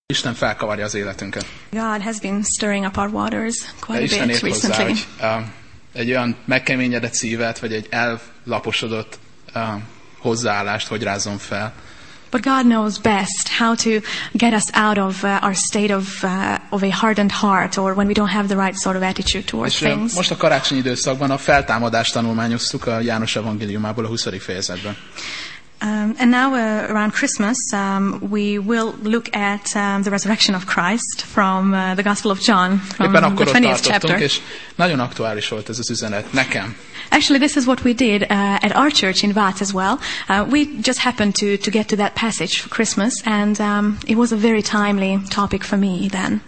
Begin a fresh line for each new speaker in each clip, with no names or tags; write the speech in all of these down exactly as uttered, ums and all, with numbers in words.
Isten felkavarja az életünket.
God has been stirring up our waters quite
De
a
Isten
bit
ért hozzá,
recently.
hogy uh, egy olyan megkeményedett szívet, vagy egy ellaposodott uh, hozzáállást, hogy rázzon fel.
But God knows best how to get us out of uh, our state of uh, of a hardened heart, or when we don't have the right sort of attitude towards
És uh,
things.
most a karácsonyi időszakban a feltámadást tanulmányoztuk a János evangéliumából a huszadik fejezetben.
Um, and now uh, around Christmas, um, we will look at um, the resurrection of Christ from uh, the Gospel of John, from
Éppen
the
akkor ott
twentieth
tartottunk,
chapter.
és nagyon aktuális volt ez az üzenet nekem.
Actually, this is what we did uh, at our church in Vác as well. Uh, we just happened to, to get to that passage for Christmas, and um, it was a very timely topic for me then.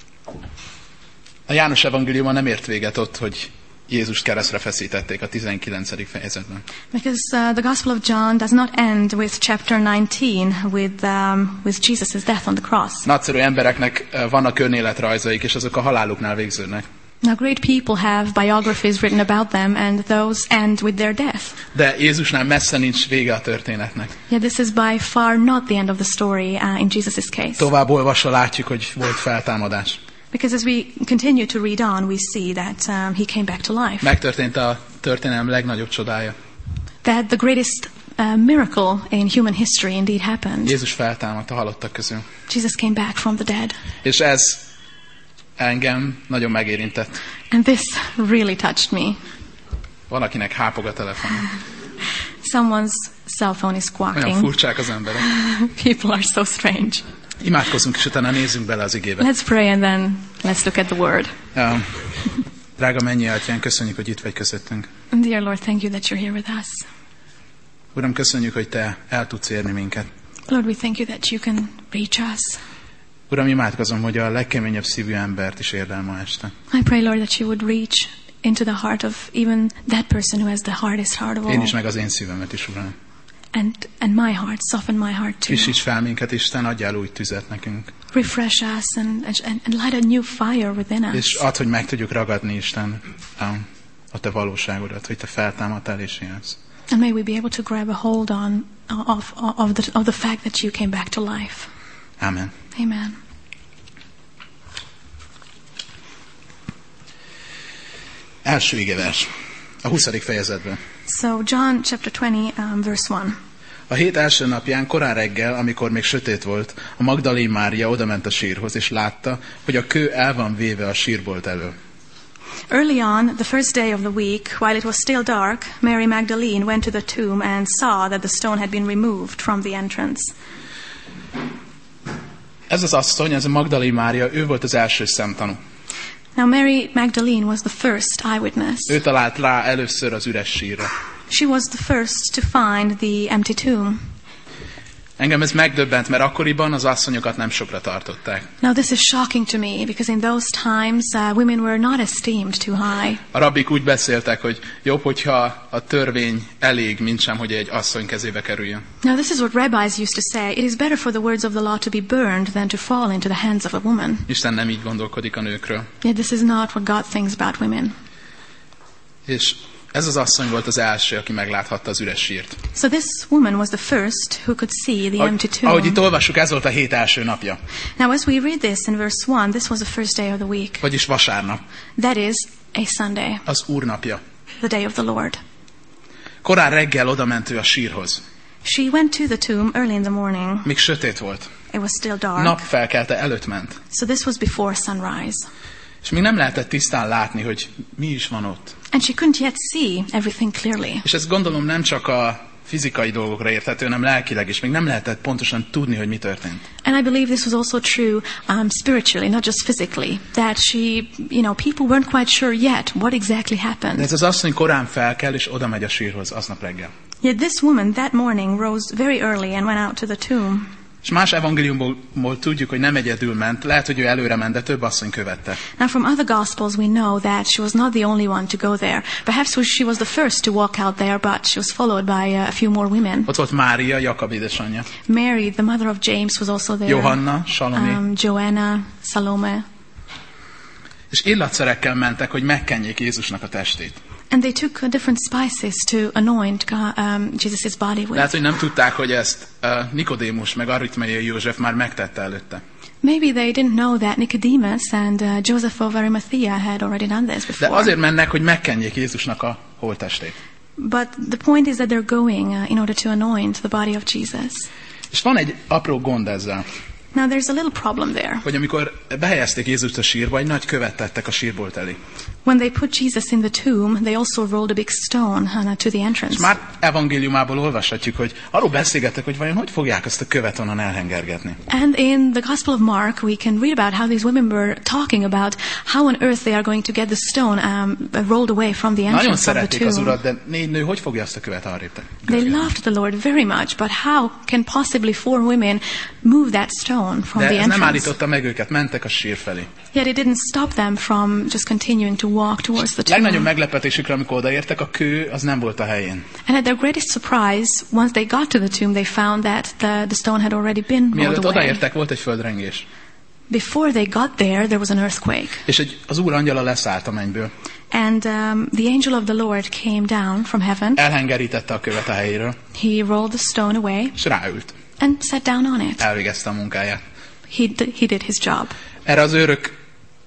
A János evangéliuma nem ért véget ott, hogy Jézust keresztre feszítették a tizenkilencedik fejezetben.
Because uh, the Gospel of John does not end with chapter nineteen, with um, with Jesus' death on the cross.
Nagyszerű embereknek uh, vannak önéletrajzaik, és azok a haláluknál végződnek.
Now, great people have biographies written about them, and those end with their death.
De Jézusnál messze nincs vége a történetnek.
Yet this is by far not the end of the story uh, in Jesus' case.
Tovább olvasva látjuk, hogy volt feltámadás.
Because as we continue to read on, we see that um, he came back to life.
Megtörtént a történelem legnagyobb csodája.
That the greatest uh, miracle in human history indeed happened.
Jézus feltámadt a halottak közül.
Jesus came back from the dead.
És ez engem nagyon megérintett.
And this really touched me.
Valakinek hápog a telefon.
Someone's cell phone is
Olyan
squawking.
furcsák az emberek.
People are so strange.
Imádkozzunk, és utána nézzünk bele az igébe.
Let's pray and then let's look at the word.
Ja. Drága mennyi atyánk, köszönjük, hogy itt vagy közöttünk.
Dear Lord, thank you that you're here with us.
Uram, köszönjük, hogy te el tudsz érni minket.
Lord, we thank you that you can reach us.
Uram, imádkozom, hogy a legkeményebb szívű embert is érd el ma este.
I pray, Lord, that you would reach into the heart of even that person who has the hardest heart of all.
Én is, meg az én szívemet is, Uram.
And, and my heart, soften my heart too.
Frissíts fel minket, Isten, adjál új tüzet nekünk.
Refresh us and, and, and light a new fire within us.
És add, hogy meg tudjuk ragadni, Isten, a, a te valóságodat, hogy te feltámadtál és élsz.
And may we be able to grab a hold on of, of, the, of the fact that you came back to life.
Amen.
Amen.
Első igevers. A huszadik fejezetben.
So John chapter twenty, um, verse one.
A hét első napján, korán reggel, amikor még sötét volt, a Magdalén Mária odament a sírhoz, és látta, hogy a kő el van véve a sírbolt elől.
Early on, the first day of the week, while it was still dark, Mary Magdalene went to the tomb and saw that the stone had been removed from the entrance.
Ez az asszony, ez a Magdalén Mária, ő volt az első szemtanú.
Now Mary Magdalene was the first eyewitness.
Ő talált rá először az üres sírra.
She was the first to find the empty tomb.
Engem ez megdöbbent, mert akkoriban az asszonyokat nem sokra tartották.
Now this is shocking to me, because in those times uh, women were not esteemed too high.
A rabbik úgy beszéltek, hogy jobb, hogyha a törvény elég, mint sem, hogy egy asszony kezébe kerüljön.
Now this is what rabbis used to say. It is better for the words of the law to be burned than to fall into the hands of a woman.
Isten nem így gondolkodik a nőkről.
Yet this is not what God thinks about women.
És ez az asszony volt az első, aki megláthatta az üres sírt.
So this woman was the first who could see the empty tomb.
Ahogy itt olvassuk, ez volt a hét első napja.
Now as we read this in verse one, this was the first day of the week.
Vagyis vasárnap.
That is a Sunday,
Az Úr napja.
the day of the Lord.
Korán reggel odament ő a sírhoz.
She went to the tomb early in the morning.
Még sötét volt.
It was still dark.
Napfelkelte előtt ment.
So this was before sunrise.
És még nem lehetett tisztán látni, hogy mi is van ott.
And she couldn't yet see everything clearly.
És ezt gondolom nem csak a fizikai dolgokra érthető, hanem lelkileg is. Még nem lehetett pontosan tudni, hogy mi történt.
And I believe this was also true um, spiritually, not just physically. That she, you know, people weren't quite sure yet what exactly
De
happened.
ez az asszony korán felkel, és oda megy a sírhoz aznap reggel.
Yet this woman that morning rose very early and went out to the tomb.
És más evangéliumból tudjuk, hogy nem egyedül ment. Lehet, hogy ő előre ment, de több asszony követte.
Now from other gospels we know that she was not the only one to go there. Perhaps she was the first to walk out there, but she was followed by a few more women.
Ott volt Mária, Jakab édesanyja.
Mary, the mother of James, was also there.
Johanna, Salomé.
Um, Joanna, Salome.
És illatszerekkel mentek, hogy megkenjék Jézusnak a testét.
And they took uh, different spices to anoint God, um, Jesus' body with.
Lehet, hogy nem tudták, hogy ezt uh, Nikodémus meg Ariszmaiai József már megtette előtte.
Maybe they didn't know that Nicodemus and uh, Joseph of Arimathea had already done this before.
De azért mennek, hogy megkenjék Jézusnak a holttestét.
But the point is that they're going uh, in order to anoint the body of Jesus.
És van egy apró gond ezzel.
Now there's a little problem there.
Hogy amikor behelyezték Jézust a sírba, egy nagy követ tettek a sírbolt elé.
When they put Jesus in the tomb, they also rolled a big stone uh, to the entrance.
És már evangéliumából olvashatjuk, hogy arról beszélgettek, hogy vajon hogy fogják ezt a követ onnan elhengergetni.
And in the Gospel of Mark, we can read about how these women were talking about how on earth they are going to get the stone um, rolled away from the entrance
Nagyon
of the
szerették
tomb.
az Urat, de négy nő hogy fogja ezt a követ arrébb
They loved the Lord very much, but how can possibly four women move that stone from
De
the
ez nem
entrance?
állította meg őket, mentek a sír felé.
Yet it didn't stop them from just continuing to walk towards the tomb.
Legnagyobb meglepetésükre, amikor odaértek, a kő az nem volt a helyén.
And at their greatest surprise, once they got to the tomb, they found that the, the stone had already been rolled
Mielőtt
away.
odaértek, volt egy földrengés.
Before they got there, there was an earthquake.
És egy, az Úr angyala leszállt a mennyből.
And um, the angel of the Lord came down from heaven.
Elhengerítette a követ a helyéről,
He rolled the stone away
és ráült.
and sat down on it.
Elvégezte a munkáját.
He, d- he did his job.
Erre az őrök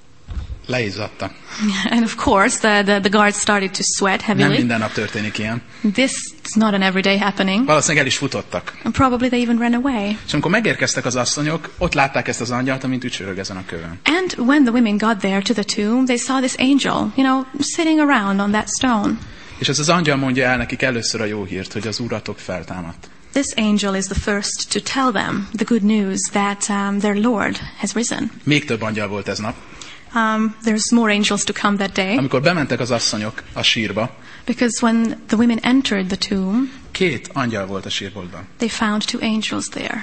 leizzadtak.
And of course, the, the, the guards started to sweat
Nem
heavily.
minden nap történik ilyen.
This is not an everyday happening.
Valószínűleg el is futottak.
And probably they even ran away.
És amikor megérkeztek az asszonyok, ott látták ezt az angyalt, amint ücsörög ezen a kövön.
And when the women got there to the tomb, they saw this angel, you know, sitting around on that stone.
És ez az angyal mondja el nekik először a jó hírt, hogy az Uratok feltámadt.
This angel is the first to tell them the good news that um, their Lord has risen.
Még több angyal volt ez nap.
Um, there's more angels to come that day.
Amikor bementek az asszonyok a sírba,
Because when the women entered the tomb,
két angyal volt a sírboltban.
they found two angels there.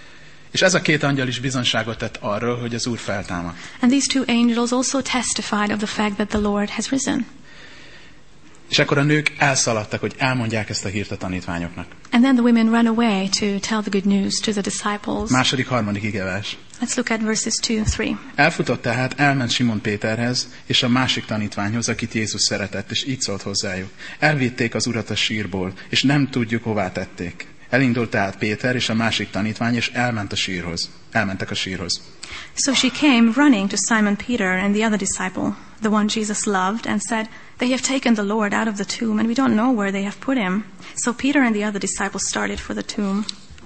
És ez a két angyal is bizonságot tett arról, hogy az Úr feltámadt.
And these two angels also testified of the fact that the Lord has risen.
És akkor a nők elszaladtak, hogy elmondják ezt a hírt a tanítványoknak.
And then the women ran away to tell the good news to the disciples.
Második, harmadik igevers.
Let's look at verses two, three.
Elfutott tehát, elment Simon Péterhez, és a másik tanítványhoz, akit Jézus szeretett, és így szólt hozzájuk. Elvitték az Urat a sírból, és nem tudjuk, hová tették. Elindult tehát Péter és a másik tanítvány, és elment a sírhoz. Elmentek a sírhoz.
So she came running to Simon Peter and the other disciple, the one Jesus loved, and said, "They have taken the Lord out of the tomb, and we don't know where they have put him." So Peter and the other disciple started for the tomb.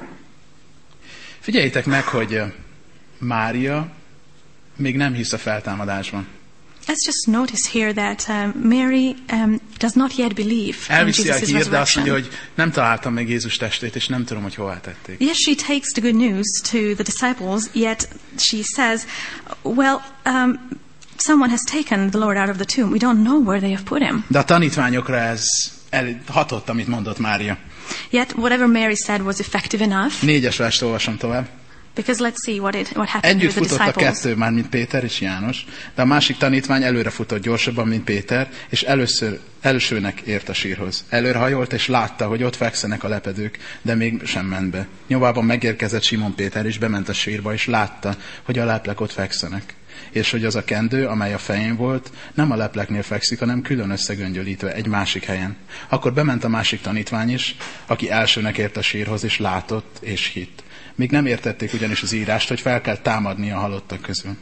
Figyeljétek meg, hogy Mária még nem hisz a feltámadásban.
Let's just notice here that um, Mary um, does not yet believe in
Elviszi a
Jesus'
hír, de azt mondja,
resurrection.
hogy nem találtam meg Jézus testét, és nem tudom, hogy hová tették.
Yes, she takes the good news to the disciples, yet she says, well, um, someone has taken the Lord out of the tomb. We don't know where they have put him.
De a tanítványokra ez el, hatott, amit mondott Mária.
Yet whatever Mary said was effective enough,
Négyes verst olvasom tovább.
because let's see what, it, what happened
Együtt
with the
futott a
disciples.
kettő már, mint Péter és János, de a másik tanítvány előre futott gyorsabban, mint Péter, és először, elsőnek ért a sírhoz. Előre hajolt, és látta, hogy ott fekszenek a lepedők, de még sem ment be. Nyomában megérkezett Simon Péter, és bement a sírba, és látta, hogy a leplek ott fekszenek. És hogy az a kendő, amely a fején volt, nem a lepleknél fekszik, hanem külön összegöngyölítve egy másik helyen. Akkor bement a másik tanítvány is, aki elsőnek ért a sírhoz, és látott, és hitt. Még nem értették ugyanis az írást, hogy fel kell támadni a halottak közül.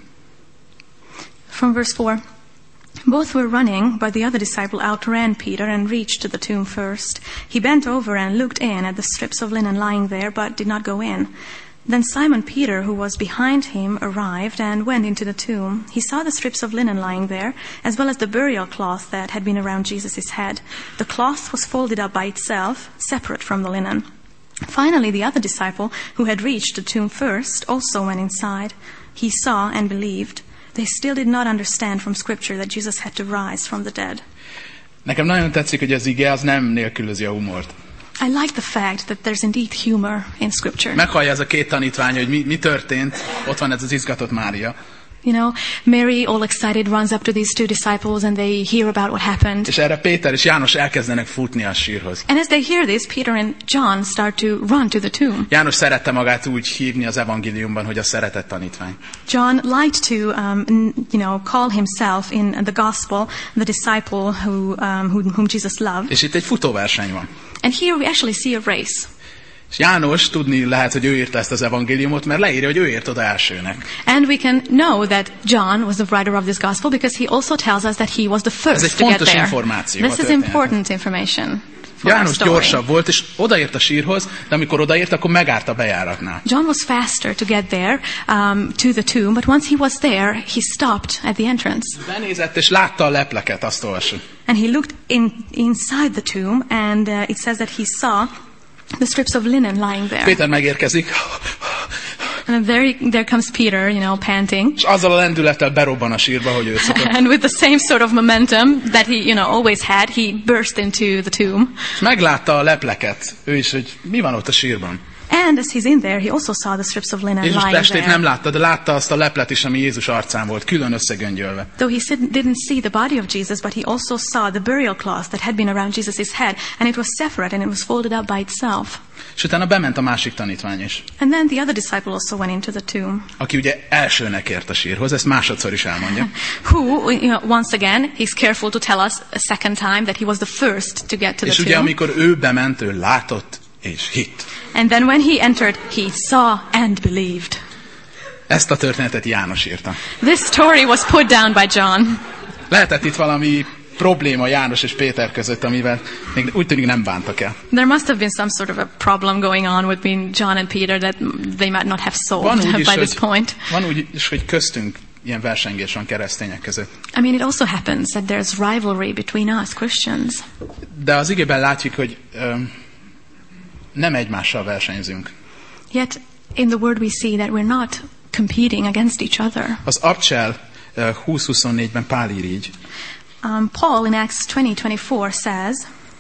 From verse four. Both were running, but the other disciple outran Peter and reached to the tomb first. He bent over and looked in at the strips of linen lying there, but did not go in. Then Simon Peter, who was behind him, arrived and went into the tomb. He saw the strips of linen lying there, as well as the burial cloth that had been around Jesus' head. The cloth was folded up by itself, separate from the linen. Finally, the other disciple, who had reached the tomb first, also went inside. He saw and believed. They still did not understand from Scripture that Jesus had to rise from the dead.
Nekem nagyon tetszik, hogy az ige az nem nélkülözi a humort.
I like the fact that there's indeed humor in Scripture.
Meghallja ez a két tanítvány, hogy mi, mi történt, ott van ez az izgatott Mária.
You know, Mary, all excited, runs up to these two disciples and they hear about what happened.
És erre Péter és János elkezdenek futni a sírhoz.
And as they hear this, Peter and John start to run to the tomb.
János szerette magát úgy hívni az evangéliumban, hogy a szeretett tanítvány.
John liked to, um, n- you know, call himself in the gospel the disciple who, um, who, whom Jesus loved.
És itt egy futóverseny van.
And here we actually see a race.
És János tudni lehet, hogy ő írta ezt az evangéliumot, mert leírja, hogy ő ért oda elsőnek.
And we can know that John was the writer of this gospel because he also tells us that he was the
Ez egy
first to get
fontos
there.
információ.
This is important information.
János gyorsabb volt, és odaért a sírhoz, de amikor odaért, akkor megárt a bejáratnál.
John was faster to get there um, to the tomb, but once he was there, he stopped at the entrance.
Benézett, és látta a lepleket, azt olvasod.
And he looked in, inside the tomb, and uh, it says that he saw the strips of linen lying there.
Péter megérkezik,
And there, he, there comes Peter, you know, panting.
és azzal a lendülettel berobban a sírba, hogy ő szokott.
And with the same sort of momentum that he, you know, always had, he burst into the tomb.
És meglátta a lepleket, ő is, hogy mi van ott a sírban.
And as he's in there, he also saw the strips of linen
Jézus
lying
testét nem
there.
látta, de látta azt a leplet is, ami Jézus arcán volt, külön összegöngyölve.
Though he said, didn't see the body of Jesus, but he also saw the burial cloth that had been around Jesus' head, and it was separate and it was folded up by itself.
És utána bement a másik tanítvány is,
And then the other disciple also went into the tomb,
aki ugye elsőnek ért a sírhoz, ezt másodszor is elmondja.
who, you know, once again, he's careful to tell us a second time that he was the first to get to
És
the
ugye
tomb.
amikor ő bement, ő látott és hitt.
And then when he entered, he saw and believed.
Ezt a történetet János írta.
This story was put down by John.
Lehetett itt valami probléma János és Péter között, amivel még úgy tűnik nem bántak el.
There must have been some sort of a problem going on between John and Peter that they might not have
Van
solved
úgy
by
is,
this
hogy,
point.
van úgy is, hogy köztünk ilyen versengés van keresztények között.
I mean, it also happens that there's rivalry between us, Christians.
De az igében látjuk, hogy öm, nem egymással versenyzünk.
Yet, in the Word we see that we're not competing against each other.
Az Abcsel húsz huszonnégyben Pál ír így.
Um, Paul in Acts twenty twenty-four says,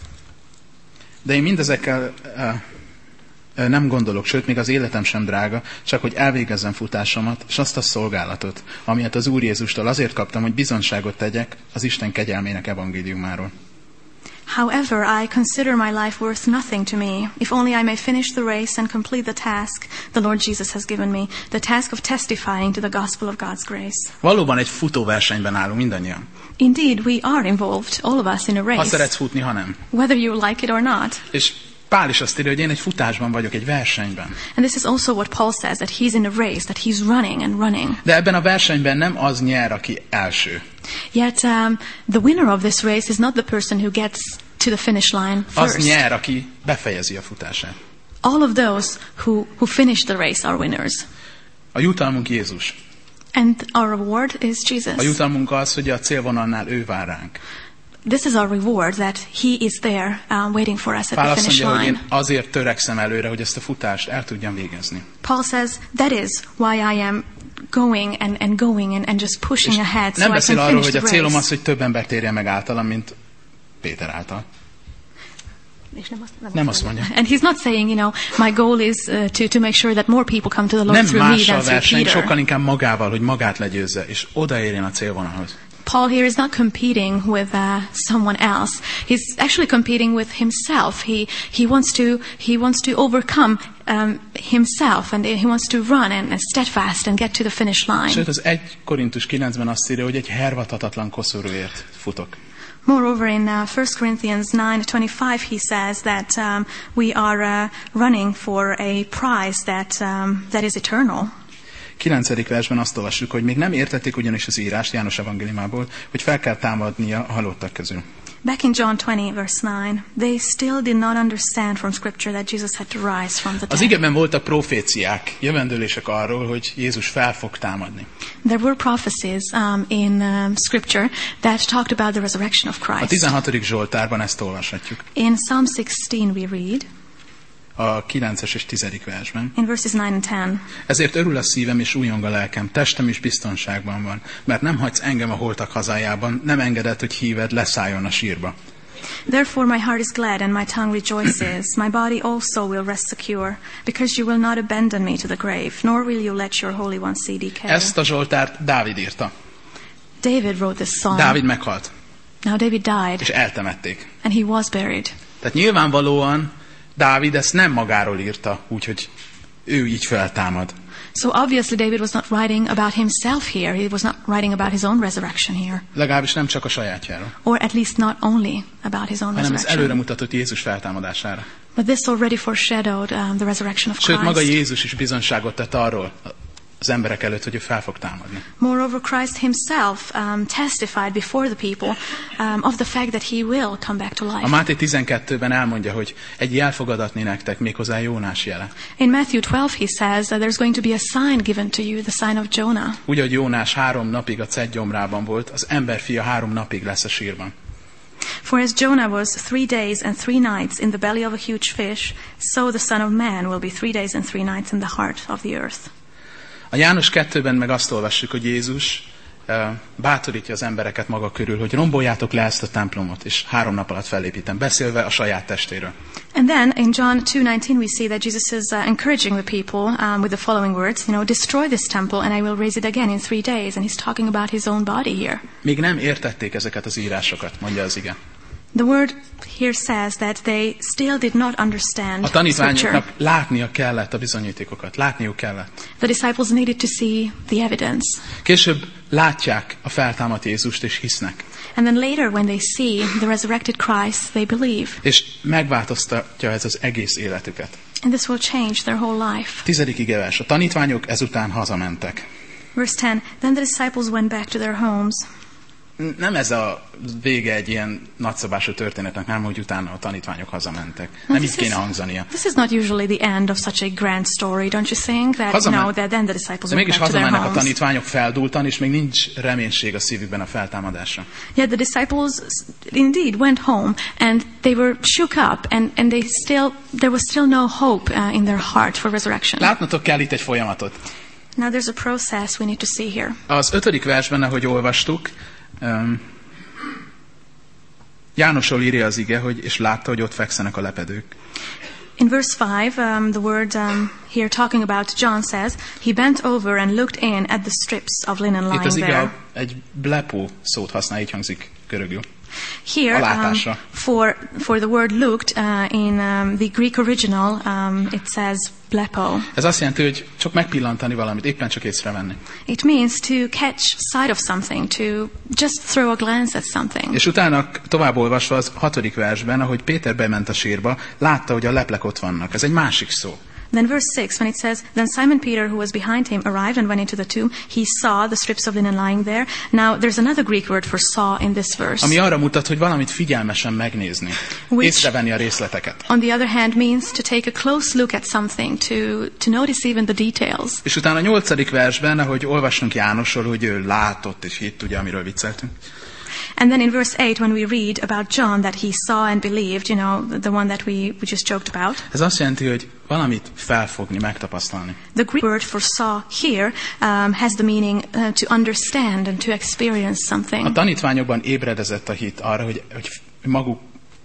De én mindezekkel uh, nem gondolok, sőt, még az életem sem drága, csak hogy elvégezzem futásomat, és azt a szolgálatot, amilyet az Úr Jézustól azért kaptam, hogy bizonyságot tegyek az Isten kegyelmének evangéliumáról.
however, I consider my life worth nothing to me, if only I may finish the race and complete the task the Lord Jesus has given me, the task of testifying to the gospel of God's grace.
Valóban egy futóversenyben állunk mindannyian.
Indeed, we are involved, all of us, in a
Ha
race,
szeretsz futni, ha nem.
whether you like it or not.
És Pál is azt írja, hogy én egy futásban vagyok, egy versenyben.
And this is also what Paul says, that he's in a race, that he's running and running.
De ebben a versenyben nem az nyer, aki első.
Yet um, the winner of this race is not the person who gets to the finish line
Az
first.
nyer, aki befejezi a futását.
All of those who, who finish the race are winners.
A jutalmunk Jézus.
And our reward is
A
Jesus.
jutalmunk az, hogy a célvonalnál ő vár ránk.
This is our reward, that he is there um, waiting for us at
Pál
the
azt
finish
mondja, hogy
line.
én azért törekszem előre, hogy ezt a futást el tudjam végezni.
Paul says, that is why I am going and, and going and, and just pushing
És
ahead so
nem
I
beszél
can
arról,
finish
hogy a
the
célom az,
race.
hogy több ember térje meg általam, mint Péter által.
És nem azt, nem
Nem
azt
azt mondja.
And he's not saying, you know, my goal is uh, to, to make sure that more people come to the Lord
Nem
through me
mással
than through
verseny,
Peter.
sokkal inkább magával, hogy magát legyőzze, és odaérjen a célvonalhoz.
Paul here is not competing with uh, someone else. He's actually competing with himself. He he wants to he wants to overcome um, himself, and he wants to run and, and steadfast and get to the finish line.
Sőt, az egy Korintus kilencben azt írja, hogy egy hervadhatatlan koszorúért futok.
Moreover, in uh, First Corinthians nine twenty-five, he says that um, we are uh, running for a prize that um, that is eternal.
kilencedik versben azt olvassuk, hogy még nem értették ugyanis az írást János evangéliumából, hogy fel kell támadnia a halottak közül.
Back in John twenty, verse nine, they still did not understand from Scripture that Jesus had to rise from the
Az
dead.
igében voltak proféciák, jövendőlések arról, hogy Jézus fel fog támadni.
There were prophecies um, in um, Scripture that talked about the resurrection of
A
Christ.
tizenhatodik Zsoltárban ezt olvashatjuk.
In Psalm sixteen we read,
A kilences és tizedik versben.
in verses nine and ten,
Ezért örül a szívem és újong a lelkem, testem is biztonságban van, mert nem hagysz engem a holtak hazájában, nem engeded, hogy híved leszálljon a sírba.
Therefore my heart is glad and my tongue rejoices. My body also will rest secure, because you will not abandon me to the grave, nor will you let your Holy One see decay.
Ezt a Zsoltárt Dávid írta.
David wrote this song.
Dávid meghalt,
Now David died,
és eltemették.
and he was buried.
Tehát nyilvánvalóan Dávid ezt nem magáról írta, úgyhogy ő így feltámad.
So obviously David was not writing about himself here. He was not writing about his own resurrection here.
Legalábbis nem csak a sajátjáról,
Or at least not only about his own
hanem ez előre
resurrection.
mutatott Jézus feltámadására.
But this already foreshadowed um, the resurrection of
Sőt, maga
Christ.
Jézus is bizonyságot tett arról az emberek előtt, hogy ő fel fog támadni.
Moreover, Christ himself um, testified before the people um, of the fact that he will come back to
A
life.
Máté tizenkettőben elmondja, hogy egy jel fog adatni nektek, méghozzá Jónás jele.
In Matthew twelve, he says that there's going to be a sign given to you, the sign of Jonah.
Úgy, hogy Jónás három napig a cedgyomrában volt, az emberfia három napig lesz a sírban.
For as Jonah was three days and three nights in the belly of a huge fish, so the Son of Man will be three days and three nights in the heart of the earth.
A János kettőben meg azt olvassuk, hogy Jézus uh, bátorítja az embereket maga körül, hogy romboljátok le ezt a templomot, és három nap alatt felépítem, beszélve a saját testéről.
And then in John two nineteen we see that Jesus is uh, encouraging the people um, with the following words, you know, destroy this temple and I will raise it again in three days. And he's talking about his own body here.
Még nem értették ezeket az írásokat, mondja az ige.
The word here says that they still did not understand
A
Scripture.
tanítványoknak látnia kellett a bizonyítékokat, látniuk kellett.
The disciples needed to see the evidence.
Később látják a feltámadt Jézust, és hisznek.
And then later when they see the resurrected Christ, they believe.
És megváltoztatja ez az egész életüket.
And this will change their whole life.
Tizedik igevers. A tanítványok ezután hazamentek.
Verse ten, then the disciples went back to their homes.
Nem ez a vége egy ilyen nagyszabású történetnek, nem, hogy utána a tanítványok hazamentek.
Well,
Nem
this
így kéne
is-
hangzania.
This is not usually the end of such a grand story, don't you think? That,
Hazamen-
no, that then the disciples
De
went
mégis
back to their
hazamennek a
homes.
tanítványok feldúltan, és még nincs reménység a szívükben a feltámadásra.
Yet the disciples indeed went home and they were shook up and, and they still, there was still no hope uh, in their heart for resurrection.
Látnotok kell itt egy folyamatot.
Now there's a process we need to see here.
Az ötödik versben, ahogy olvastuk, um, Jánosról írja az ige, hogy és látta, hogy ott fekszenek a lepedők.
In verse five, um, the word um, here talking about John says, he bent over and looked in at the strips of linen
Itt
lying
az ige
there.
egy blepó szót használ, így hangzik görögül.
Here,
A
um,
látásra.
for for the word looked uh, in um, the Greek original, um, it says blepo.
Ez azt jelenti, hogy csak megpillantani valamit, éppen csak észrevenni.
It means to catch sight of something, to just throw a glance at something.
És utána tovább olvasva az hatodik versben, ahogy Péter bement a sírba, látta, hogy a leplek ott vannak. Ez egy másik szó.
Then verse six, when it says, then Simon Peter, who was behind him, arrived and went into the tomb. He saw the strips of linen lying there. Now, there's another Greek word for saw in this verse.
Ami arra mutat, hogy valamit figyelmesen megnézni.
Which-
Észrevenni a részleteket.
On the other hand, means to take a close look at something, to, to notice even the details.
És utána a nyolcadik versben, ahogy olvasunk Jánosról, hogy ő látott és hitt, ugye, amiről vicceltünk.
And then in verse eight, when we read about John, that he saw and believed, you know, the one that we, we just joked about.
Ez azt jelenti, hogy valamit felfogni, megtapasztalni.
The Greek word for saw here um, has the meaning uh, to understand and to experience
A
something.
tanítványokban ébredezett a hit arra, hogy, hogy maguk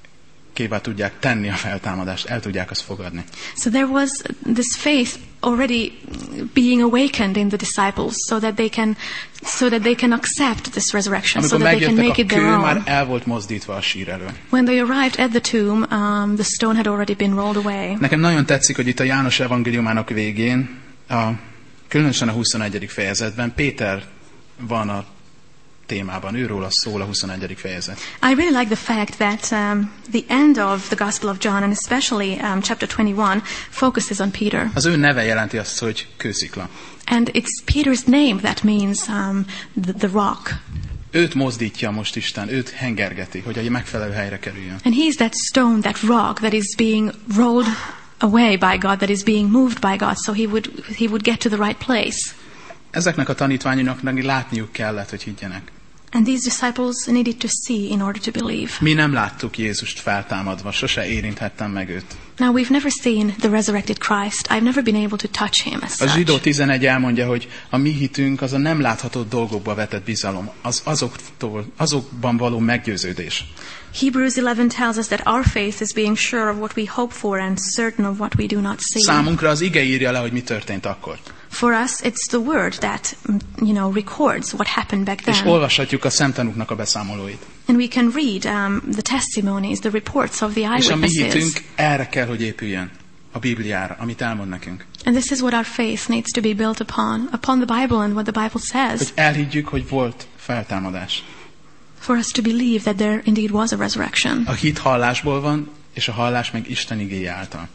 kévá tudják tenni a feltámadást, el tudják azt fogadni.
So there was this faith already being awakened in the disciples, so that they can, so that they can accept this resurrection, so
Amikor
that they can
megjöttek
make
a
it their
kő, már
own.
el volt mozdítva a sír elől.
When they arrived at the tomb, um, the stone had already been rolled away.
Nekem nagyon tetszik, hogy itt a János evangéliumának végén, a, különösen a huszonegyedik fejezetben Péter van a témában, őróla szól a huszonegyedik fejezet.
I really like the fact that um, the end of the Gospel of John, and especially um, chapter twenty-one, focuses on Peter.
Az ő neve jelenti azt, hogy kőszikla.
And it's Peter's name that means um, the, the rock.
Őt mozdítja most Isten, őt hengergeti, hogy a megfelelő helyre kerüljön.
And he's that stone, that rock that is being rolled away by God, that is being moved by God, so he would, he would get to the right place.
Ezeknek a tanítványoknak látniuk kellett, hogy higgyenek.
And these disciples needed to see in order to believe.
Mi nem láttuk Jézust feltámadva, sose érinthettem meg őt.
Now, we've never seen the resurrected Christ. I've never been able to touch him as
A zsidó
such.
tizenegy elmondja, hogy a mi hitünk az a nem látható dolgokba vetett bizalom, az azoktól, azokban való meggyőződés.
Hebrews eleven tells us that our faith is being sure of what we hope for and certain of what we do not see.
Számunkra az ige írja le, hogy mi történt akkor.
For us, it's the word that, mm, you know, records what happened back
És
then.
olvashatjuk a szemtanúknak a beszámolóit.
And we can read um, the testimonies, the reports of the
És a mi
eyewitnesses.
hitünk erre kell, hogy épüljön, a Bibliára, amit elmond nekünk.
And this is what our faith needs to be built upon, upon the Bible and what the Bible says.
Hogy elhiggyük, hogy volt feltámadás.
For us to believe that there indeed was a resurrection.
A hit hallásból van, és a hallás meg Isten igéje által.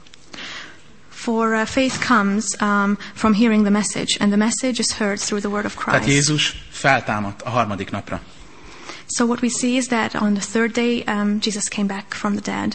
For uh, faith comes um, from hearing the message, and the message is heard through the word of
Tehát
Christ.
Jézus feltámadt a harmadik napra.
So what we see is that on the third day, um, Jesus came back from the dead.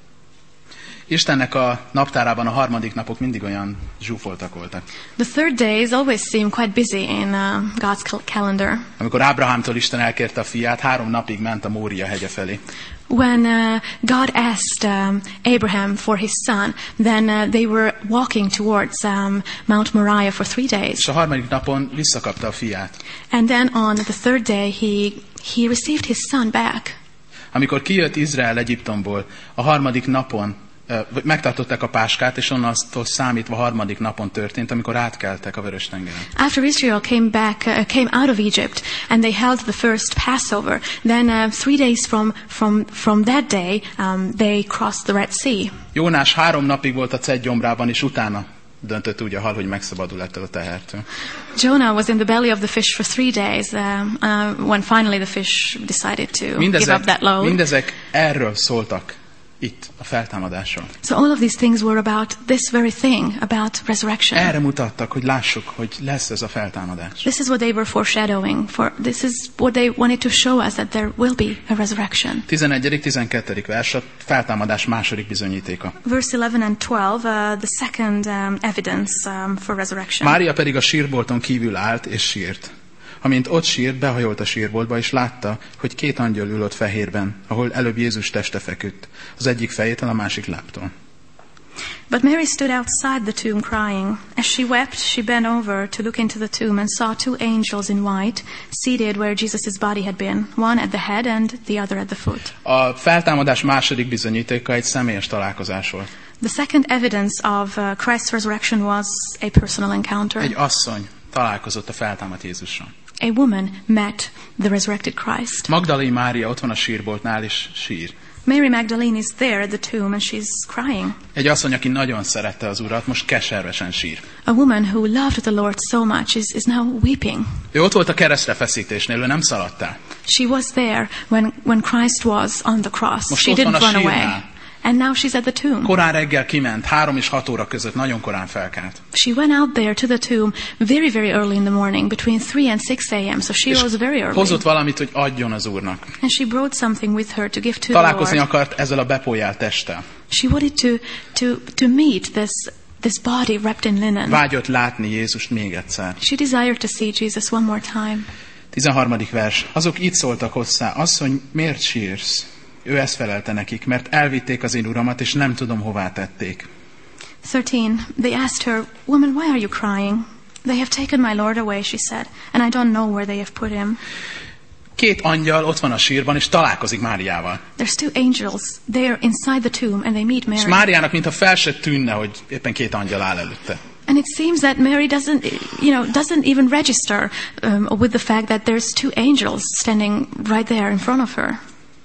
Istennek a naptárában a harmadik napok mindig olyan zsúfoltak voltak.
The third days always seem quite busy in uh, God's cal- calendar.
Amikor Ábrahámtól Isten elkérte a fiát, három napig ment a Mória hegye felé.
When uh, God asked um, Abraham for his son, then uh, they were walking towards um, Mount Moriah for three days.
És a harmadik napon visszakapta a fiát.
And then on the third day, he he received his son back.
Amikor kijött Izrael Egyiptomból, a harmadik napon megtartották a páskát, és onnantól számítva harmadik napon történt, amikor átkeltek a Vörös-tengeren.
After Israel came back, uh, came out of Egypt, and they held the first Passover, then uh, three days from from from that day, um, they crossed the Red Sea.
Jónás három napig volt a cegygyomrában, és utána döntött úgy a hal, hogy megszabadul ettől a tehertől.
Jonah was in the belly of the fish for three days, um, uh, when finally the fish decided to
mindezek,
give up that load.
Mindezek erről szóltak itt, a feltámadásról.
So all of these things were about this very thing, about resurrection.
Erre mutattak, hogy lássuk, hogy lesz ez a feltámadás.
This is what they were foreshadowing. For this is what they wanted to show us, that there will be a resurrection.
tizenegyedik tizenkettedik vers a feltámadás második bizonyítéka.
Verse eleven and twelve, uh, the second um, evidence um, for resurrection.
Mária pedig a sírbolton kívül állt és sírt. Amint ott sírt, behajolt a sírboltba, és látta, hogy két angyal ül ott fehérben, ahol előbb Jézus teste feküdt, az egyik fejétől, a másik lábtól.
But Mary stood outside the tomb crying. As she wept, she bent over to look into the tomb and saw two angels in white, seated where Jesus' body had been, one at the head and the other at the foot.
A feltámadás második bizonyítéka egy személyes találkozás volt.
The second evidence of uh, Christ's resurrection was a personal encounter.
Egy asszony találkozott a feltámadt Jézussal.
A woman met the resurrected Christ.
Magdalai Mária ott van a sírboltnál, és sír.
Mary Magdalene is there at the tomb and she's crying.
Egy asszony, aki nagyon szerette az Urat, most keservesen sír.
A woman who loved the Lord so much is, is now weeping.
Ő ott volt a keresztre feszítésnél, ő nem szaladt el.
She was there when, when Christ was on the cross.
Most
She
ott van
didn't
a
run away.
sírnál.
And now she's at the tomb.
Korán reggel kiment, három és hat óra között, nagyon korán felkelt.
She went out there to the tomb very, very early in the morning, between three and six a.m. So she
És
rose very early.
hozott valamit, hogy adjon az Úrnak.
And she brought something with her to give to the
Találkozni
Lord.
akart ezzel a bepójált testtel.
She wanted to, to, to meet this, this body wrapped in linen.
Vágyott látni Jézust még egyszer.
She desired to see Jesus one more time.
tizenharmadik vers. Azok így szóltak hozzá, asszony, miért sírsz? Ő ezt felelte nekik, mert elvitték az én uramat, és nem tudom, hová tették.
thirteen. They asked her, "Woman, why are you crying? They have taken my Lord away," she said, "and I don't know where they have put him."
Két angyal ott van a sírban, és találkozik Máriával.
There's two angels there inside the tomb, and they meet
És
Mary.
Máriának, mintha fel se tűnne, hogy éppen két angyal áll előtte.
And it seems that Mary doesn't, you know, doesn't even register um, with the fact that there's two angels standing right there in front of her.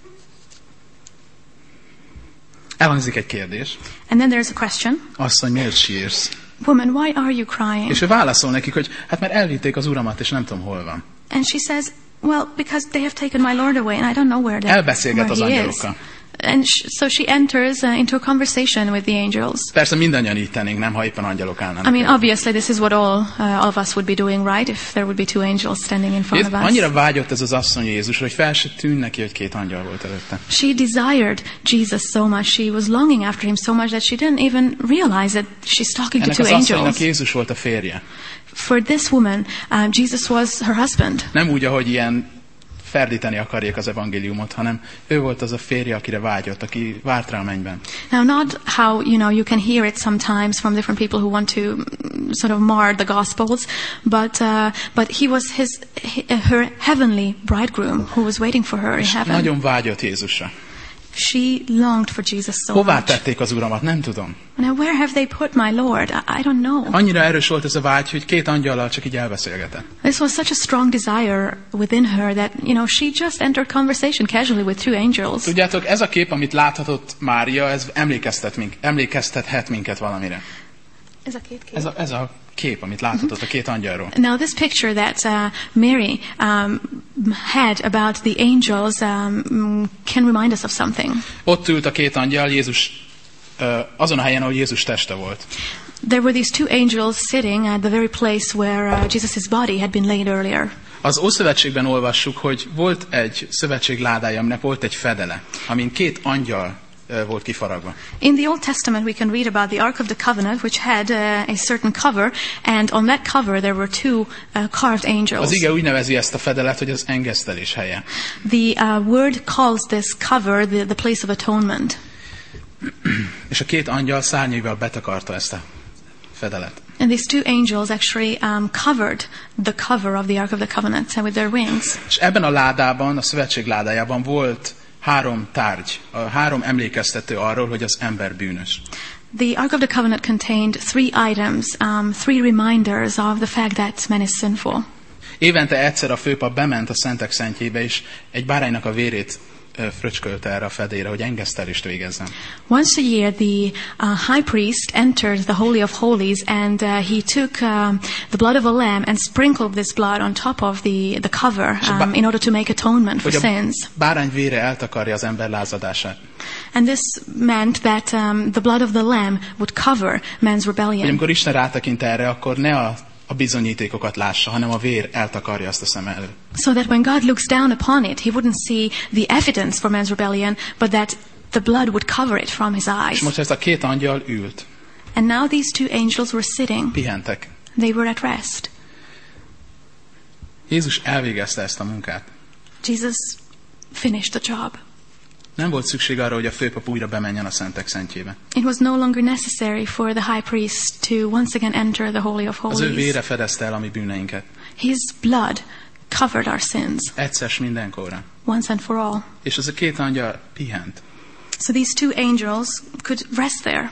Elhangzik egy kérdés.
And then there's a question.
Asszony, miért sírsz?
Woman, why are you crying?
És ő válaszol nekik, hogy hát mert elvitték az uramat, és nem tudom, hol van.
And she says, well, because they have taken my Lord away, and I don't know where, they,
Elbeszélget az
where he is.
angyalokkal.
And sh- so she enters uh, into a conversation with the angels.
Persze mindannyian így tennénk, nem, ha éppen angyalok állnának.
I mean,
el.
obviously, this is what all, uh, all of us would be doing, right? If there would be two angels standing in front of us.
Annyira vágyott ez az asszony Jézusra, hogy fel se tűn neki, hogy két angyal volt előtte.
She desired Jesus so much. She was longing after him so much that she didn't even realize that she's talking
Ennek
to
az
two
asszonynak
angels.
Jézus volt a férje.
For this woman, uh, Jesus was her husband.
Nem úgy, ahogy ilyen ferdíteni akarják az evangéliumot, hanem ő volt az a férje, akire vágyott, aki várt rá a mennyben.
Now, not how, you know, you can hear it sometimes from different people who want to mm, sort of mar the Gospels, but uh, but he was his, her heavenly bridegroom who was waiting for her in
És
heaven.
nagyon vágyott Jézusra.
She longed for Jesus so
Hová
much.
tették az uramat? Nem tudom.
Now, where have they put my Lord? I, I don't know.
Annyira erős volt ez a vágy, hogy két angyallal csak így elbeszélgetett.
This was such a strong desire within her that, you know, she just entered conversation casually with two angels.
Tudjátok, ez a kép, amit láthatott Mária, ez emlékeztet mink, emlékeztethet minket valamire.
Ez a két kép.
Ez a, ez a kép, amit láthatott a két angyalról.
Now this picture that uh, Mary um, had about the angels um, can remind us of something.
Ott ült a két angyal Jézus, uh, azon a helyen, ahol Jézus teste volt.
There were these two angels sitting at the very place where uh, Jesus' body had been laid earlier.
Az Ószövetségben olvassuk, hogy volt egy szövetség ládája, aminek volt egy fedele, amin két angyal uh, volt kifaragva.
In the Old Testament we can read about the Ark of the Covenant, which had uh, a certain cover, and on that cover there were two uh, carved angels.
Az ige úgy nevezi ezt a fedelet, hogy az engesztelés helye.
The uh, word calls this cover the, the place of atonement.
És a két angyal szárnyaival betakarta ezt a fedelet.
And these two angels actually um, covered the cover of the Ark of the Covenant with their wings.
És ebben a ládában, a szövetség ládájában volt három tárgy, a három emlékeztető arról, hogy az ember bűnös.
The Ark of the Covenant contained three items, um, three reminders of the fact that man is sinful.
Évente egyszer a főpap bement a szentek szentjébe, és egy báránynak a vérét fröcskölte erre a fedére, hogy engesztelést végezzen.
Once a year, the uh, high priest entered the Holy of Holies, and uh, he took uh, the blood of a lamb and sprinkled this blood on top of the the cover um, in order to make atonement for sins.
Bárány vére eltakarja az ember lázadását.
And this meant that um, the blood of the lamb would cover man's rebellion.
Hogy amikor Isten rátekint erre, akkor ne a a bizonyítékokat lássa, hanem a vér eltakarja azt a szem elől.
So that when God looks down upon it, he wouldn't see the evidence for man's rebellion, but that the blood would cover it from his eyes.
És most ez a két angyal ült.
And now these two angels were sitting.
Pihentek.
They were at rest.
Jézus elvégezte ezt a munkát.
Jesus finished the job.
Nem volt szükség arra, hogy a főpap újra bemenjen a szentek szentjébe.
It was no longer necessary for the high priest to once again enter the Holy of Holies.
Az ő vére fedezte el a mi bűneinket.
His blood covered our sins.
Egyszer s mindenkorra.
Once and for all.
És az a két angyal pihent.
So these two angels could rest there.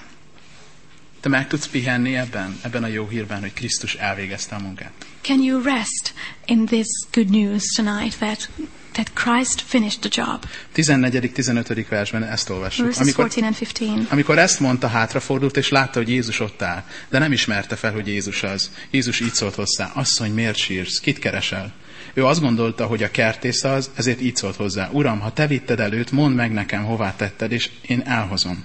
Te meg tudsz pihenni ebben, ebben a jó hírben, hogy Krisztus elvégezte a munkát.
Can you rest in this good news tonight that that Christ finished the job?
tizennegyedik tizenötödik versben ezt olvassuk.
Amikor, fourteen and fifteen.
Amikor ezt mondta, hátrafordult, és látta, hogy Jézus ott áll, de nem ismerte fel, hogy Jézus az. Jézus így szólt hozzá: asszony, miért sírsz? Kit keresel? Ő azt gondolta, hogy a kertész az, ezért így szólt hozzá: Uram, ha te vitted előtt, mondd meg nekem, hová tetted, és én elhozom.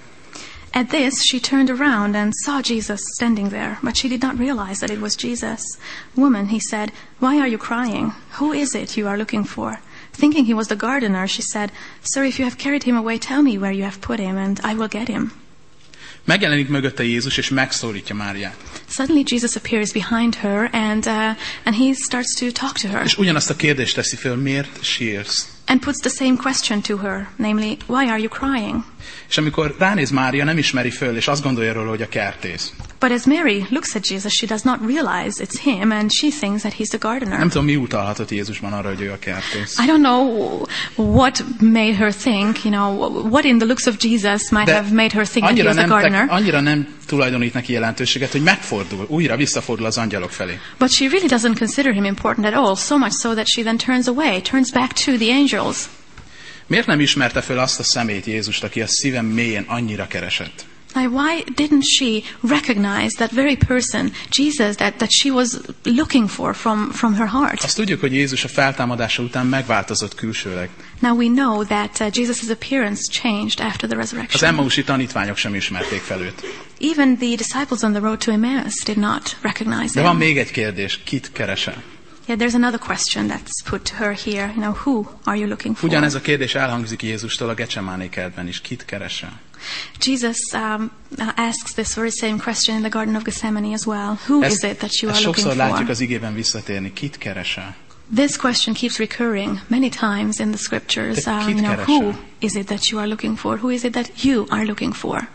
At this, she turned around and saw Jesus standing there, but she did not realize that it was Jesus. Woman, he said, why are you crying? Who is it you are looking for? Thinking he was the gardener, she said, Sir, if you have carried him away, tell me where you have put him, and I will get him.
Megjelenik mögötte Jézus, és megszólítja Máriát.
Suddenly Jesus appears behind her, and uh, and he starts to talk to her.
És ugyanazt a kérdést teszi föl: miért sírsz?
And puts the same question to her, namely, why are you crying?
És amikor ránéz Mária, nem ismeri föl, és azt gondolja róla, hogy a kertész.
But as Mary looks at Jesus, she does not realize it's him, and she thinks that he's the gardener.
Nem tudom, mi utalhatott Jézusban arra, hogy ő a kertész.
I don't know what made her think, you know, what in the looks of Jesus might
De
have made her think that he was the gardener.
Tek, annyira nem tulajdonít neki jelentőséget, hogy megfordul, újra visszafordul az angyalok felé.
But she really doesn't consider him important at all, so much so that she then turns away, turns back to the angels.
Miért nem ismerte föl azt a szemét Jézust, aki a szívem mélyén annyira keresett?
Like, why didn't she recognize that very person, Jesus, that, that she was looking for from, from her heart?
Azt tudjuk, hogy Jézus a feltámadása után megváltozott külsőleg.
Now we know that uh, Jesus' appearance changed after the resurrection.
Az Emmausi tanítványok sem ismerték fel őt.
Even the disciples on the road to Emmaus did not recognize him.
De van még egy kérdés: kit keresel?
Yeah, there's another question that's put to her here. You know, who are you looking for?
Ugyanez a kérdés elhangzik Jézustól a Getsemáné kertben is: kit keresel?
Jesus um, asks this very same question in the Garden of Gethsemane as well. Who
ezt,
is it that you are
looking for?
looking
Sokszor látjuk az igében visszatérni: kit keresel?
This question keeps recurring many times in the scriptures.
De
Um,
kit
you know,
keresel?
who is it that you are looking for? Who is it that you are looking for?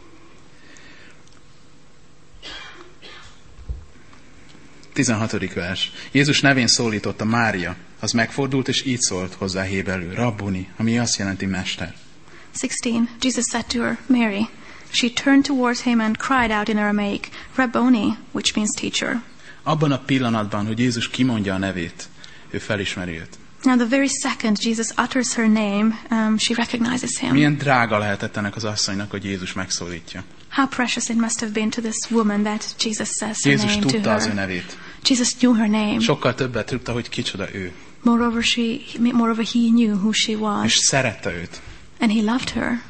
tizenhatodik vers. Jézus nevén szólította Mária, az megfordult, és így szólt hozzá héberül: Rabboni, ami azt jelenti mester.
sixteen. Jesus said to her, Mary. She turned towards him and cried out in Aramaic, Rabboni, which means teacher.
Abban a pillanatban, hogy Jézus kimondja a nevét, ő felismeri őt.
Now the very second Jesus utters her name, um, she recognizes him.
Milyen drága lehetett ennek az asszonynak, hogy Jézus megszólítja.
How precious it must have been to this woman that Jesus says her
Jézus
name to
tudta az ő
her.
nevét.
Jesus knew her name.
Sokkal többet tudta, hogy kicsoda ő.
Moreover, she, moreover, he knew who she
És
was,
szerette őt.
and he loved her.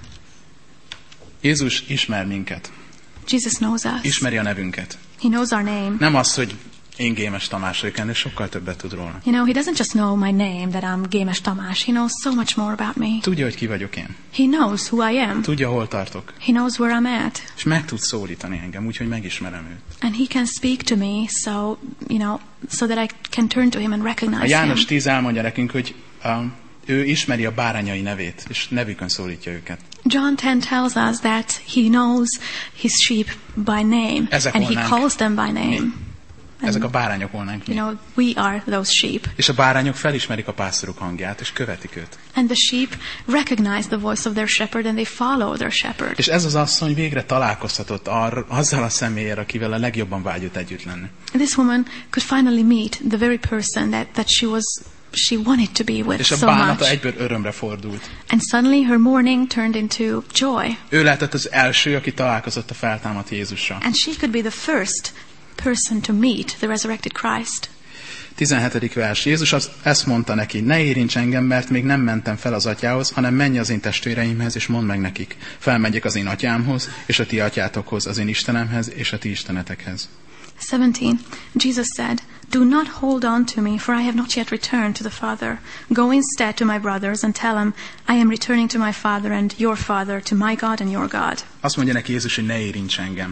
Jézus ismer minket.
Jesus knows us.
Ismeri a nevünket.
He knows our name.
Nem az, hogy én Gémes Tamás vagyok, ennél sokkal többet tud róla.
You know, he doesn't just know my name, that I'm Gémes Tamás. He knows so much more about me.
Tudja, hogy ki vagyok én.
He knows who I am.
Tudja, hol tartok.
He knows where I'm at.
És meg tud szólítani engem, úgyhogy megismerem őt.
And he can speak to me, so, you know, so that I can turn to him and
A
recognize
János
him.
tíz elmondja nekünk, hogy um, ő ismeri a bárányai nevét, és nevükön szólítja őket.
John ten tells us that he knows his sheep by name,
Ezek
and he
volnánk
calls them by name.
mi. Ezek a bárányok volnánk mi.
You know, we are those sheep.
És a bárányok felismerik a pásztoruk hangját, és követik őt.
And the sheep recognize the voice of their shepherd, and they follow their shepherd.
És ez az asszony végre találkozhatott arra, azzal a személlyel, akivel a legjobban vágyott együtt lenni.
This woman could finally meet the very person that, that she was she wanted to be with
És a
so
bánata
much.
egyből örömre fordult.
And suddenly her mourning turned into joy.
Ő lehetett az első, aki találkozott a feltámadt Jézussal.
And she could be the first person to meet the resurrected Christ.
tizenhetedik vers. Jézus az, ezt mondta neki, ne érints engem, mert még nem mentem fel az atyához, hanem menj az én testvéreimhez, és mondd meg nekik. Felmegyek az én atyámhoz, és a ti atyátokhoz, az én Istenemhez, és a ti istenetekhez.
seventeen. Jesus said, "Do not hold on to me, for I have not yet returned to the Father. Go instead to my brothers and tell them, I am returning to my Father and your Father, to my God and your God."
Azt mondja neki Jézus, hogy ne érints engem.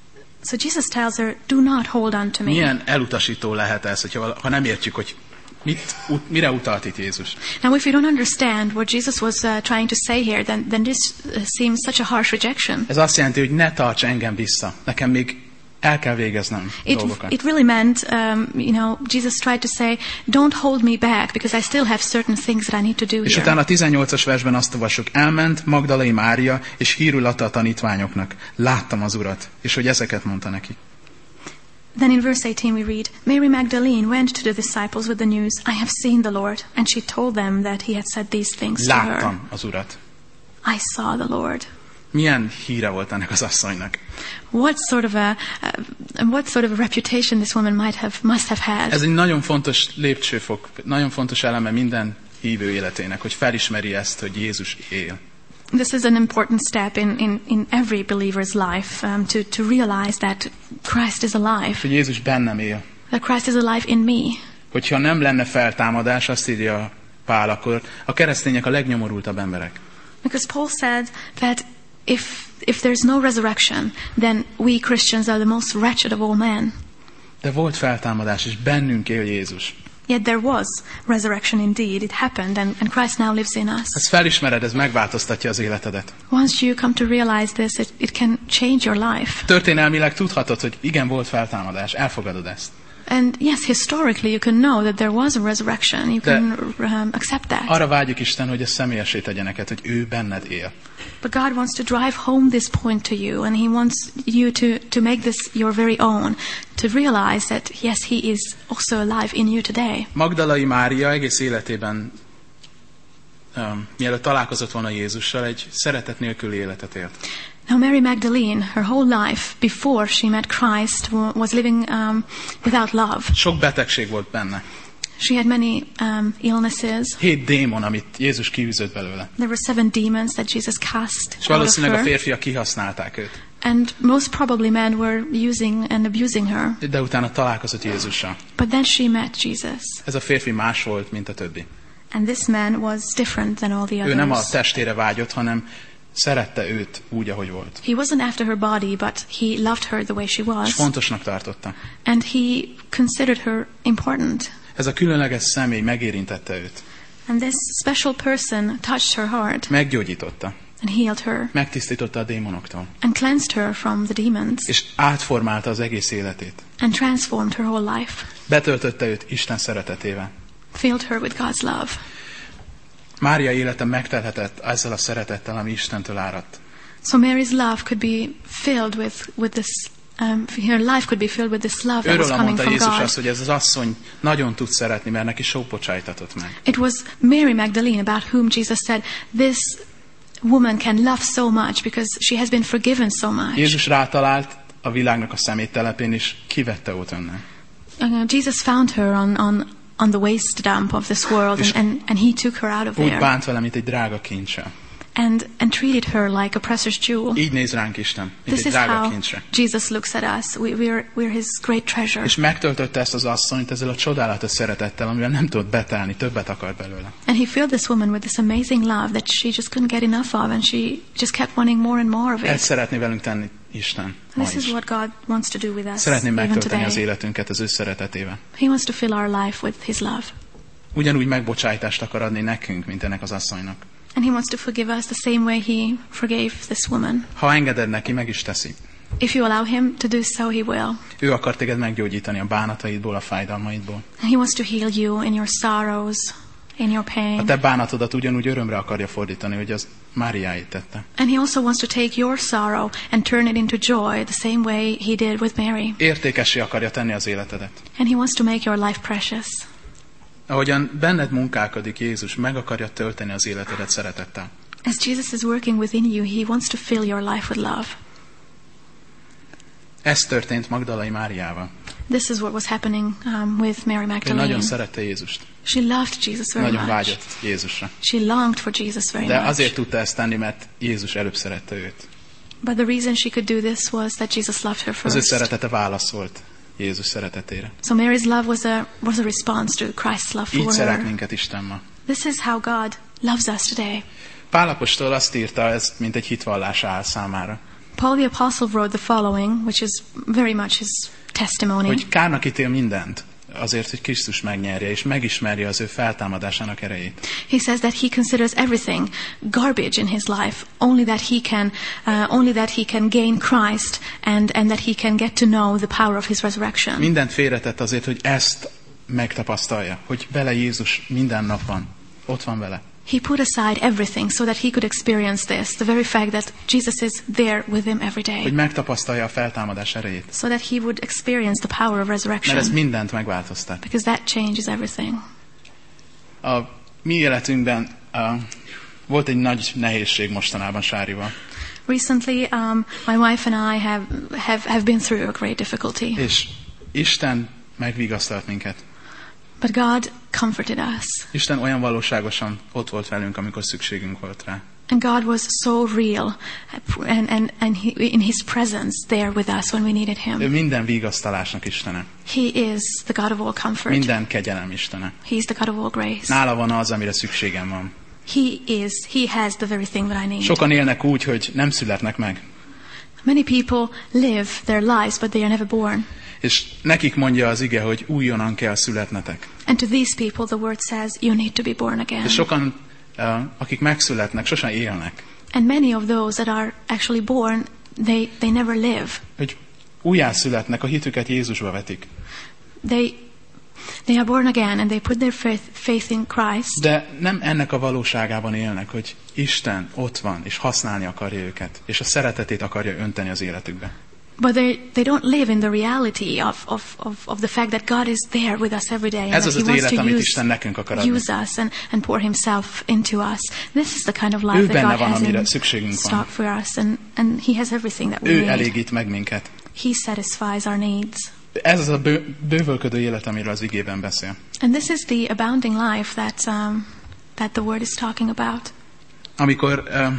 So Jesus tells her, do not hold on to me.
Milyen elutasító lehet ez, hogyha, ha nem értjük, hogy mit, ut, mire utalt itt Jézus.
Now, if you don't understand what Jesus was uh, trying to say here, then, then this uh, seems such a harsh rejection.
Ez azt jelenti, hogy ne tarts engem vissza. Nekem még el kell végeznem
It,
dolgokat.
it really meant, um, you know, Jesus tried to say, don't hold me back, because I still have certain things that I need to do
És
here.
utána a tizennyolcas versben azt olvassuk, elment Magdalai Mária, és hírül adta a tanítványoknak. Láttam az Urat. És hogy ezeket mondta neki.
Then in verse eighteen we read, Mary Magdalene went to the disciples with the news, I have seen the Lord, and she told them that he had said these things to her.
Láttam az Urat.
I saw the Lord.
Milyen híre volt ennek az asszonynak?
What sort of a uh, what sort of a reputation this woman might have must have had.
Ez egy nagyon fontos lépcsőfok, nagyon fontos eleme minden hívő életének, hogy felismeri ezt, hogy Jézus él.
This is an important step in, in, in every believer's life, um, to, to realize that Christ is alive,
Hogy Jézus bennem él.
that Christ is alive in me.
Hogyha nem lenne feltámadás, azt írja Pál, akkor a keresztények a legnyomorultabb emberek.
Because Paul said that if if there's no resurrection, then we Christians are the most wretched of all men.
De volt feltámadás, és bennünk él Jézus.
Yet there was resurrection indeed. It happened, and, and Christ now lives in us.
Ezt felismered, ez megváltoztatja az életedet.
Once you come to realize this, it, it can change your life.
Történelmileg tudhatod, hogy igen, volt feltámadás, elfogadod ezt.
And yes, historically you can know that there was a resurrection. You can um, accept that.
Arra vágyjuk Isten, hogy ez személyessé tegye neked, hogy ő benned él.
But God wants to drive home this point to you, and He wants you to, to make this your very own, to realize that, yes, He is also alive in you today.
Magdalai Mária egész életében, um, mielőtt találkozott volna Jézussal, egy szeretet nélküli életet élt.
Now, Mary Magdalene, her whole life before she met Christ, was living um, without love.
Sok betegség volt benne.
She had many um, illnesses.
Hét démon, amit Jézus kiűzött belőle.
There were seven demons that Jesus cast
És
out of
valószínűleg a
her.
férfiak kihasználták őt.
And most probably men were using and abusing her.
De utána találkozott Jézussal.
But then she met Jesus.
Ez a férfi más volt, mint a többi.
And this man was different than all the
Ő nem a
others.
testére vágyott, hanem szerette őt úgy, ahogy volt.
He wasn't after her body, but he loved her the way she
És
was.
fontosnak tartotta.
And he considered her important.
Ez a különleges személy megérintette őt.
And this special person touched her heart
Meggyógyította.
and healed her
Megtisztította a démonoktól.
and cleansed her from the demons
És átformálta az egész életét.
and transformed her whole life,
Betöltötte őt Isten szeretetével.
filled her with God's love.
Mária élete megtelhetett ezzel a szeretettel, ami Istentől áradt.
So Mary's love could be filled with, with this Um, her life could be filled with this love that was
Őről
coming
mondta
from
Jézus
God.
azt, hogy ez az asszony nagyon tud szeretni, mert neki sok bocsájtatott meg.
It was Mary Magdalene about whom Jesus said, this woman can love so much because she has been forgiven so much.
Jézus rátalált a világnak a szeméttelepén, és kivette ott önnel.
Uh, Jesus found her on, on, on the waste dump of this world, and, and, and he took her out of
Úgy
there
bánt vele, mint egy drága kincsel.
and, and treated her like a precious jewel.
Így néz ránk Isten, mint
This
egy
is
drága
how
kincsre.
Jesus looks at us. We, we're, we're his great treasure.
És megtöltötte ezt az asszonyt ezzel a csodálatos szeretettel, amivel nem tudott betelni, többet akar belőle.
And he filled this woman with this amazing love that she just couldn't get enough of, and she just kept wanting more and more of it.
Ezt szeretné velünk tenni Isten ma
This is
is.
what God wants to do with us
Szeretném
even
megtölteni az
today.
életünket az ő szeretetével.
He wants to fill our life with his love.
Ugyanúgy megbocsájtást akar adni nekünk, mint ennek az asszonynak.
And he wants to forgive us the same way he forgave this woman.
Ha engeded neki, meg is teszi.
If you allow him to do so, he will.
Ő akar téged meggyógyítani a bánataidból, a fájdalmaidból.
And he wants to heal you in your sorrows, in your
A
pain.
te bánatodat ugyanúgy örömre akarja fordítani, hogy az Máriáit tette.
And he also wants to take your sorrow and turn it into joy the same way he did with Mary.
Értékessé akarja tenni az életedet.
And he wants to make your life precious.
Ahogyan benned munkálkodik Jézus, meg akarja tölteni az életedet szeretettel.
As Jesus is working within you, he wants to fill your life with love.
Ez történt Magdalai Máriával.
This is what was happening um, with Mary
Ő
Magdalene.
nagyon szerette Jézust.
She loved Jesus very
Nagyon
much.
vágyott Jézusra.
She longed for Jesus very
De
much.
azért tudta ezt tenni, mert Jézus előbb szerette őt.
But the reason she could do this was that Jesus loved her
Az ő
first.
szeretete válaszolt Jézus szeretetére.
So Mary's love was a was a response to Christ's love
Így
for
szeret
her.
minket Isten ma.
This is how God loves us today.
Pál apostol azt írta, ezt mint egy hitvallás áll számára,
Paul the Apostle wrote the following, which is very much his testimony.
hogy kárnak ítél mindent, azért, hogy Krisztus megnyerje, és megismerje az ő feltámadásának erejét.
He says that he considers everything garbage in his life, only that he can, uh, only that he can gain Christ, and and that he can get to know the power of his resurrection.
Mindent félretett azért, hogy ezt megtapasztalja, hogy vele Jézus minden nap van, ott van vele.
He put aside everything so that he could experience this, the very fact that Jesus is there with him every
Hogy
day,
megtapasztalja a feltámadás erejét.
so that he would experience the power of
Mert ez
resurrection,
mindent megváltoztat.
because that changes everything.
A mi életünkben uh, volt egy nagy nehézség mostanában Sárival.
Recently, um, my wife and I have, have, have been through a great difficulty,
És Isten megvigasztalt minket.
but God comforted us.
Isten olyan valóságosan ott volt velünk, amikor szükségünk volt rá.
And God was so real, and, and, and he, in his presence there with us when we needed
Ő
him.
minden vigasztalásnak Istene.
He is the God of all comfort.
Minden kegyelem Istene.
He is the God of all grace.
Nála van az, amire szükségem van.
He is, he has the very thing that I need.
Sokan élnek úgy, hogy nem születnek meg.
Many people live their lives, but they are never born.
És nekik mondja az ige, hogy újonnan kell születnetek.
And to these people, the word says, you need to be born again.
És sokan, uh, akik megszületnek, sosem élnek.
And many of those that are actually born, they, they never live.
Hogy újjászületnek, a hitüket Jézusba vetik.
They, they are born again, and they put their faith, faith in Christ.
De nem ennek a valóságában élnek, hogy Isten ott van, és használni akarja őket, és a szeretetét akarja önteni az életükbe.
But they, they don't live in the reality of, of, of, of the fact that God is there with us every day, and
Ez
that
az
he
az
wants
élet,
to
amit
use,
Isten nekünk akar adni.
use us and, and pour himself into us. This is the kind of life
Ő
that
benne
God
van,
has
amire
in
szükségünk van.
stock for us, and, and he has everything that we
Ő
need.
elégít meg minket.
He satisfies our needs.
Ez az a bő, bővölködő élet, amiről az igében beszél.
And this is the abounding life that, um, that the word is talking about.
Amikor um,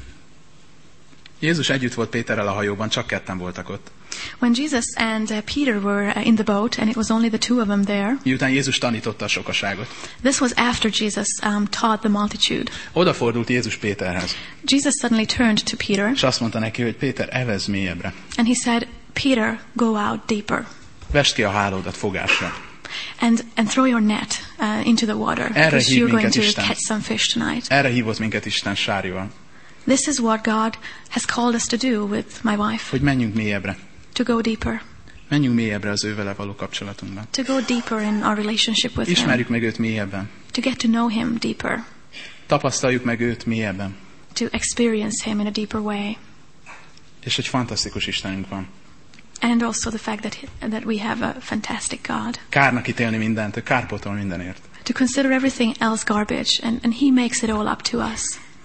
Jézus együtt volt Péterrel a hajóban, csak ketten voltak ott.
When Jesus and uh, Peter were uh, in the boat, and it was only the two of them there,
Miután Jézus tanította a sokaságot.
this was after Jesus um, taught the multitude.
Odafordult Jézus Péterhez,
Jesus suddenly turned to Peter,
és azt mondta neki, hogy Péter, evezz mélyebbre.
and he said, Peter, go out deeper,
Vesd ki a hálódat fogásra.
and, and throw your net uh, into the water,
Erre
because
hív
you're going
minket
to
Isten.
catch some fish tonight.
Erre hívott minket Isten Sárival,
This is what God has called us to do with my wife,
hogy menjünk mélyebbre.
to go deeper,
Menjünk mélyebbre az ővele való kapcsolatunkban.
to go deeper in our relationship with him,
Ismerjük meg őt mélyebben.
to get to know him deeper,
Tapasztaljuk meg őt mélyebben.
to experience him in a deeper way.
És egy fantasztikus Istenünk van.
And also the fact that that we have a fantastic God.
Kárnak ítélni mindent, ő kárpótol mindenért.
To consider everything else garbage, and, and He makes it all up to us.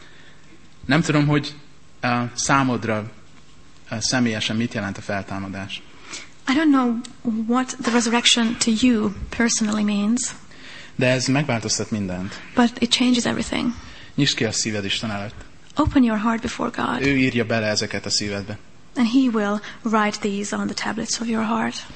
Nem tudom, hogy uh, számodra uh, személyesen mit jelent a feltámadás.
I don't know what the resurrection to you personally means.
De ez megváltoztat mindent.
But it changes everything.
Nyisd ki a szíved Isten előtt.
Open your heart before God.
Ő írja bele ezeket a szívedbe.
And He will write these on the tablets of your heart.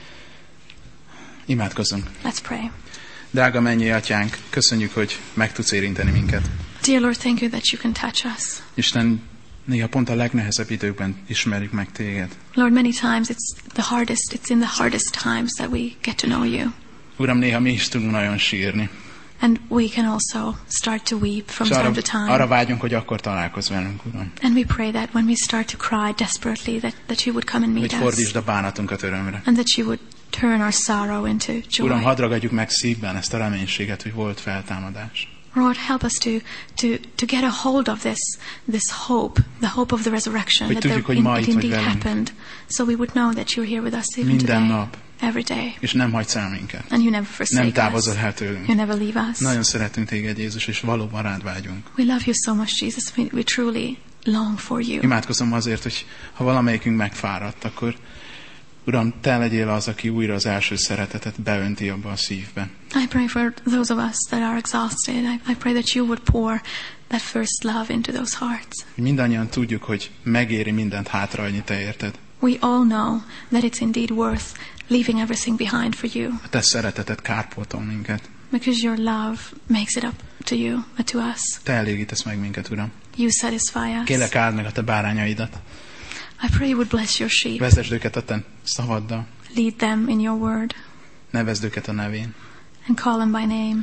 Imádkozzunk.
Let's pray.
Drága mennyei Atyánk, köszönjük, hogy meg tudsz érinteni minket.
Dear Lord, thank you that you can touch us.
Isten, néha pont a legnehezebb időkben ismerjük meg Téged.
Lord, many times it's the hardest, it's in the hardest times that we get to know you.
Uram, néha mi is tudunk nagyon sírni.
And we can also start to weep from
És arra,
time to time.
arra vágyunk, hogy akkor találkozz velünk, Uram.
And we pray that when we start to cry desperately, that, that you would come and meet
Hogy
us.
fordítsd a bánatunkat örömre.
And that you would turn our sorrow into joy.
Uram, hadd ragadjuk meg szívben ezt a reménységet, hogy volt feltámadás.
Lord, help us to, to, to get a hold of this, this hope, the hope of the resurrection,
Hogy
that,
tudjuk,
there,
hogy
in,
ma
it
itt vagy
indeed
velünk.
happened, so we would know that you're here with us even
Minden
today,
nap.
every day,
És nem hagysz el minket.
and you never
Nem
forsake us,
távozol el tőlünk.
you never leave us.
Nagyon szeretünk Téged, Jézus, és valóban rád vágyunk.
We love you so much, Jesus. We, we truly long for you.
Imádkozom azért, hogy ha valamelyikünk megfáradt, akkor Uram, Te legyél az, aki újra az első szeretetet beönti abba a szívbe.
I pray for those of us that are exhausted. I, I pray that you would pour that first love into those hearts.
Mindannyian tudjuk, hogy megéri mindent hátrahagyni Te érted.
We all know that it's indeed worth leaving everything behind for you,
A Te szereteted kárpótol minket.
because your love makes it up to you, uh, to us.
Te elégítesz meg minket, Uram.
You satisfy us.
Kérlek, áld meg a Te bárányaidat.
I pray you would bless your sheep.
Vezesd őket a Te szavaddal.
Lead them in your word
Nevezd őket a nevén.
and call them by name.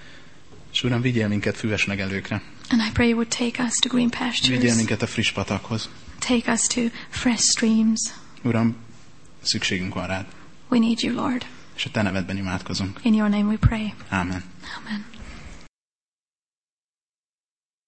És Uram, vigyél minket füves legelőkre.
And I pray you would take us to green
Vigyél
pastures.
minket a friss patakhoz.
Take us to fresh streams.
Uram, szükségünk van rád.
We need you, Lord.
És a Te nevedben imádkozunk.
In your name we pray.
Ámen.
Amen.